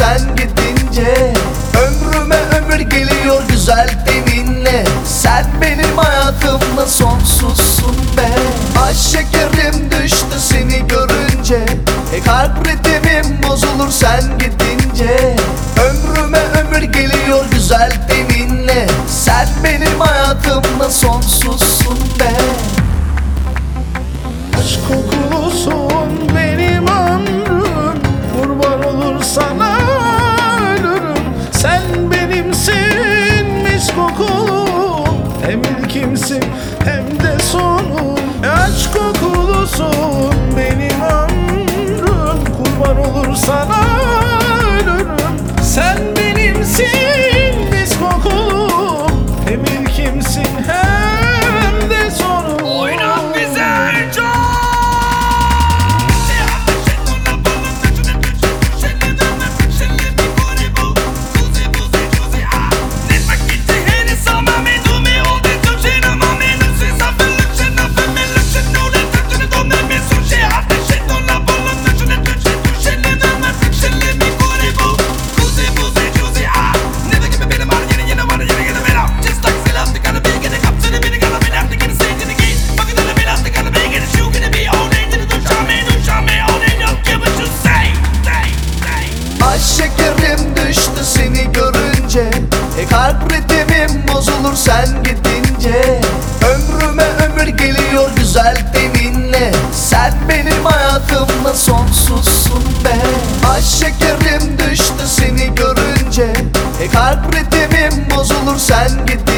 sen gidince. Ömrüme ömür geliyor güzel teninle. Sen benim hayatımda sonsuzsun be. Ay şekerim düştü seni görünce. Kalp ritmim bozulur sen gidince. Ömrüme ömür geliyor güzel teninle. Sen benim hayatımda sonsuzsun be. Aşk kokulusun benim ömrüm, kurban olur sana ölürüm. Sen benimsin mis kokulum, hem ilkimsin hem de sonum. Aşk kokulusun benim ömrüm, kurban olur sana ölürüm. Sen benimsin mis kokulum, hem ilkimsin hem de sonum. Oynat bize can. Ay şekerim düştü seni görünce. Kalp ritmim bozulur sen gidince. Ömrüme ömür geliyor güzel teninle. Sen benim hayatımda sonsuzsun be. Ay şekerim düştü seni görünce. Kalp ritmim bozulur sen gidince.